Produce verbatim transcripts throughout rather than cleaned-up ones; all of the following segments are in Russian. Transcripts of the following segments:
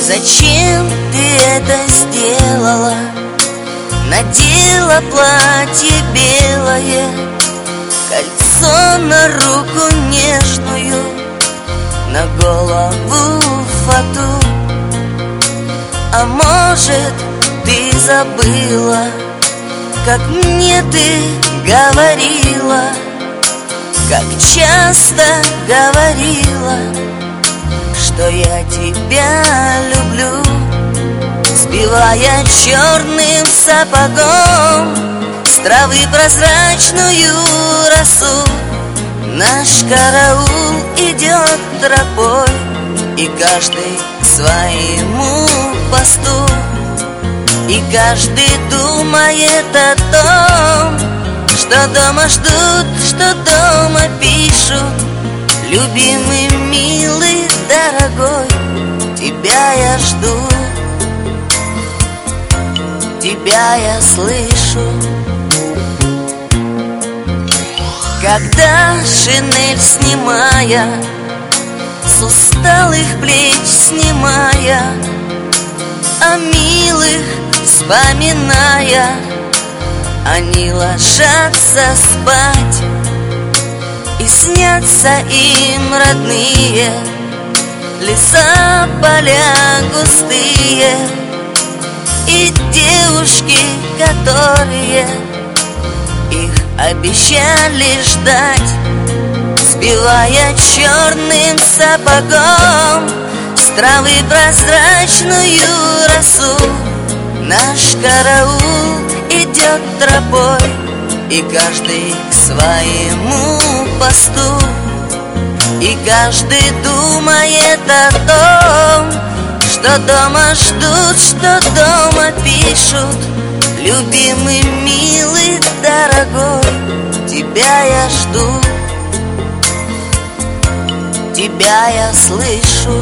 Зачем ты это сделала? Надела платье белое, кольцо на руку нежную, на голову фату. А может, ты забыла, как мне ты говорила, как часто говорила, что я тебя люблю. Сбивая черным сапогом с травы прозрачную росу, наш караул идет тропой, и каждый к своему посту. И каждый думает о том, что дома ждут, что дома пишут. Любимый, милый, дорогой, тебя я жду, тебя я слышу. Когда шинель снимая, с усталых плеч снимая, о милых вспоминая, они ложатся спать, и снятся им родные леса, поля густые, и девушки, которые их обещали ждать. Сбивая черным сапогом с травы прозрачную росу, наш караул идет тропой, и каждый к своему посту. И каждый думает о том, что дома ждут, что дома пишут. Любимый, милый, дорогой, тебя я жду, тебя я слышу.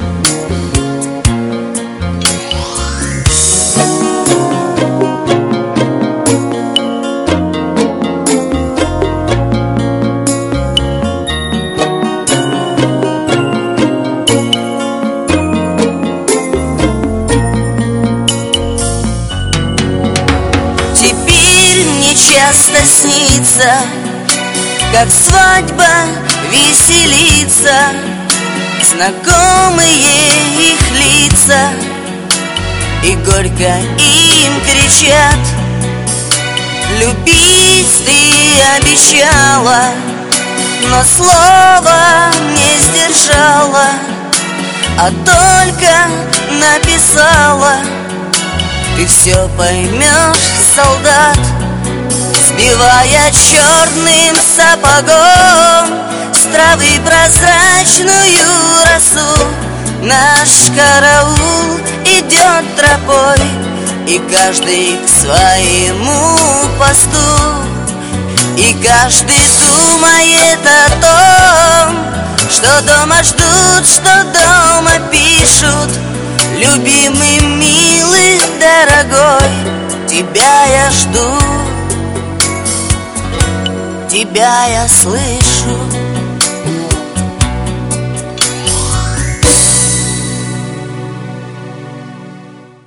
Часто снится, как свадьба веселится, знакомые их лица, и горько им кричат: любить ты обещала, но слова не сдержала, а только написала. Ты все поймешь, солдат. Сбивая черным сапогом с травы прозрачную росу, наш караул идет тропой, и каждый к своему посту. И каждый думает о том, что дома ждут, что дома пишут. Любимый, милый, дорогой, тебя я жду, тебя я слышу.